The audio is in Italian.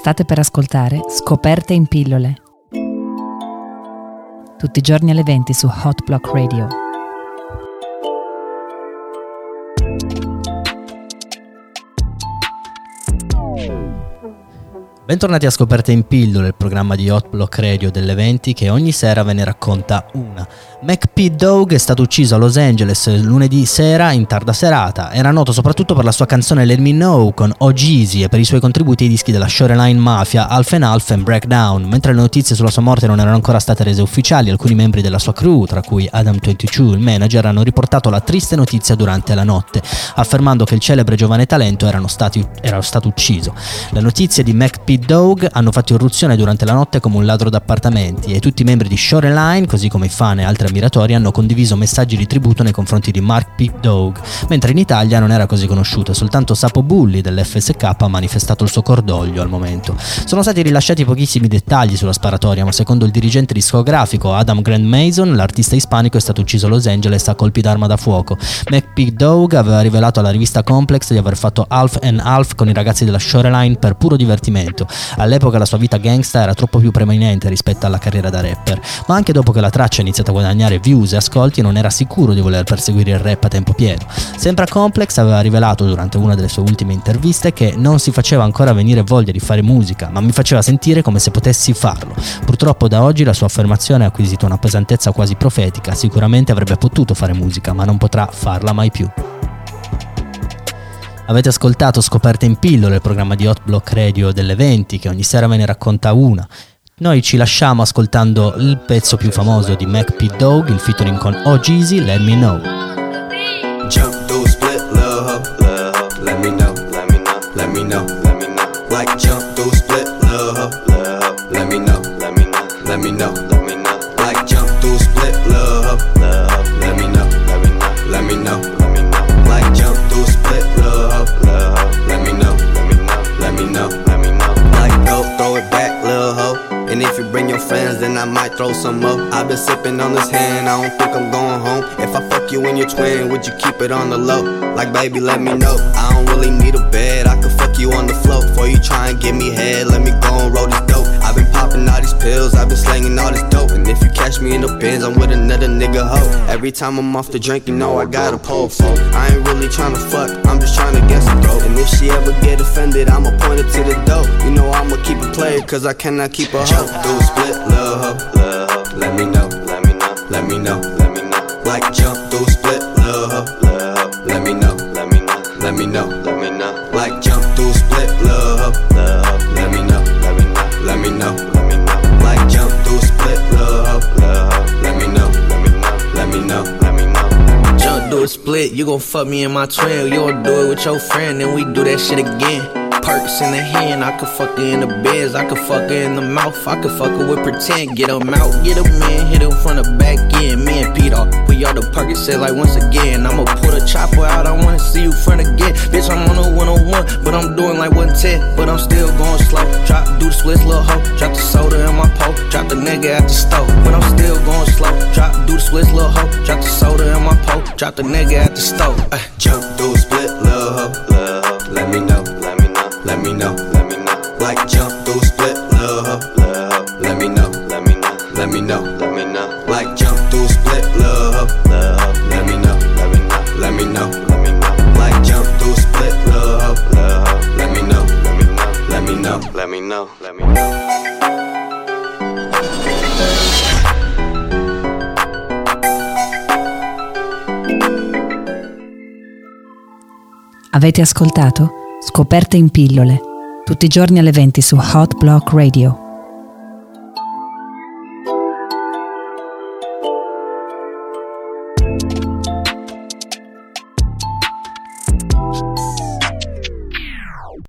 State per ascoltare Scoperte in pillole. Tutti i giorni alle 20 su Hot Block Radio. Bentornati a Scoperte in pillole, il programma di Hot Block Radio delle 20 che ogni sera ve ne racconta una. McP Dog è stato ucciso a Los Angeles lunedì sera in tarda serata. Era noto soprattutto per la sua canzone Let Me Know con O-Jeezy e per i suoi contributi ai dischi della Shoreline Mafia Alf and Breakdown. Mentre le notizie sulla sua morte non erano ancora state rese ufficiali, alcuni membri della sua crew, tra cui Adam 22, il manager, hanno riportato la triste notizia durante la notte, affermando che il celebre giovane talento era stato ucciso. Le notizie di McP Dog hanno fatto irruzione durante la notte come un ladro d'appartamenti e tutti i membri di Shoreline, così come i fan e altri ammiratori, hanno condiviso messaggi di tributo nei confronti di Mark P. Dog, mentre in Italia non era così conosciuto e soltanto Sapo Bulli dell'FSK ha manifestato il suo cordoglio al momento. Sono stati rilasciati pochissimi dettagli sulla sparatoria, ma secondo il dirigente discografico Adam Grant Mason, l'artista ispanico è stato ucciso a Los Angeles a colpi d'arma da fuoco. McP Dog aveva rivelato alla rivista Complex di aver fatto Alf and Alf con i ragazzi della Shoreline per puro divertimento. All'epoca la sua vita gangsta era troppo più preeminente rispetto alla carriera da rapper, ma anche dopo che la traccia ha iniziato a guadagnare views e ascolti non era sicuro di voler perseguire il rap a tempo pieno. Sempre a Complex aveva rivelato durante una delle sue ultime interviste che non si faceva ancora venire voglia di fare musica, ma mi faceva sentire come se potessi farlo. Purtroppo da oggi la sua affermazione ha acquisito una pesantezza quasi profetica. Sicuramente avrebbe potuto fare musica, ma non potrà farla mai più. Avete ascoltato Scoperte in pillole, il programma di Hot Block Radio delle 20 che ogni sera ve ne racconta una. Noi ci lasciamo ascoltando il pezzo più famoso di McP Dog, il featuring con O-Jeezy, Let Me Know. Jump through split, love, let me know, let me know, let me know, let me know. Like jump through split, love, let me know, let me know, let me know, let me know. Like jump through split, love, let me know, let me know, let me know, let me know. Like jump through split, love, let me know, let me know, let me know, let me know. Like go throw it back, little hoe. And if you bring your friends, then I might throw some up. I've been sipping on this hand, I don't think I'm going home. If I fuck you and your twin, would you keep it on the low? Like baby, let me know, I don't really need a bed, I could fuck you on the floor. Before you try and give me head, let me go and roll this dope. I've been popping all these pills, I've been slanging all this dope. And if you catch me in the bins, I'm with another nigga hoe. Every time I'm off the drink, you know I got a pole for. I ain't really tryna fuck, I'm just tryna get some throat. And if she ever get offended, I'ma point her to the dope. You know I'ma keep it played, cause I cannot keep a hoe. Do a split, love, let me know, let me know, let me know, let me know. Like jump through split, love, let me know, let me know, let me know, let me know. Like jump through split, love, let me know, let me know, let me know, let me know. Like jump through split, love, let me know, let me know, let me know, let me know. Jump through a split, you gon' fuck me and my twin. You gon' do it with your friend, then we do that shit again. Perks in the hand, I could fuck her in the beds, I could fuck her in the mouth, I could fuck her with pretend. Get them out, get them in, hit them from the back end. Me and Pete off, we all the Percocet like once again. I'ma pull the chopper out, I wanna see you front again. Bitch, I'm on a 101, but I'm doing like 110, but I'm still going slow. Drop, do the splits, little hoe, drop the soda in my pole, drop the nigga at the stove, but I'm still going slow. Drop, do the splits, little hoe, drop the soda in my pole, drop the nigga at the stove. Jump through a split, love, let me know, let me know, let me know, let me know. Like jump through split, love, let me know, let me know, let me know, let me know. Like jump through split, love, let me know, let me know, let me know, let me know. Like jump through split, love, let me know, let me know, let me know, let me know, let me know. Avete ascoltato Scoperte in pillole, tutti i giorni alle 20 su Hot Block Radio.